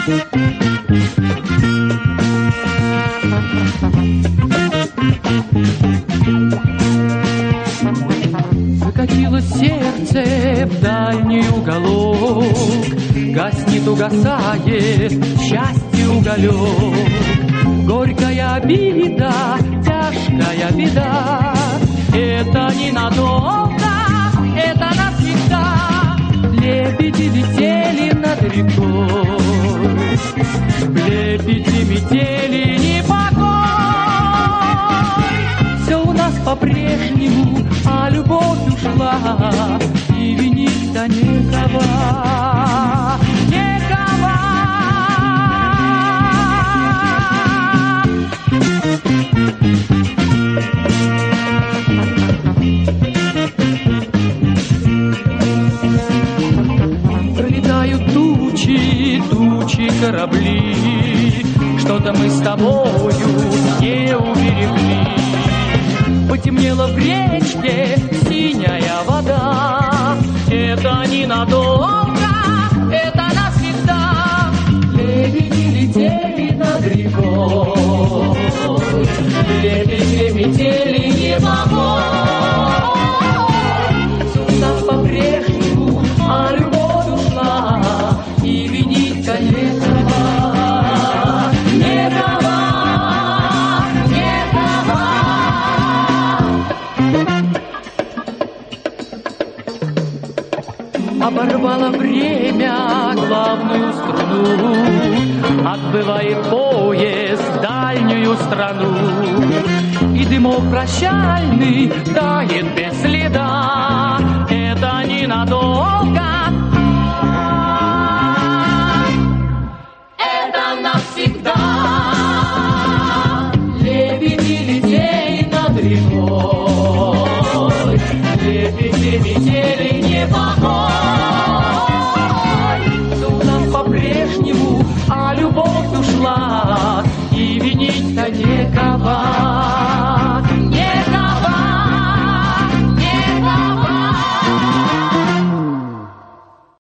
Закатилось сердце в дальний уголок, гаснет, угасает счастье уголек. Горькая обида, тяжкая беда, это ненадолго, это навсегда. Лебеди летели над рекой, лебеди метели непокой. Все у нас по-прежнему, а любовь ушла, и винить-то некого, некого. Пролетают тучи, тучи корабли, что-то мы с тобою не уберегли. Потемнело в речке синяя вода, это ненадолго, это навсегда. Лебеди летели над рекой, лебеди метели непокой. Все нас по-прежнему, а любовь ушла, и винить некого, некого, некого. Оборвало время главную струну, отбывает поезд в дальнюю страну, и дымок прощальный тает без следа. Это ненадолго.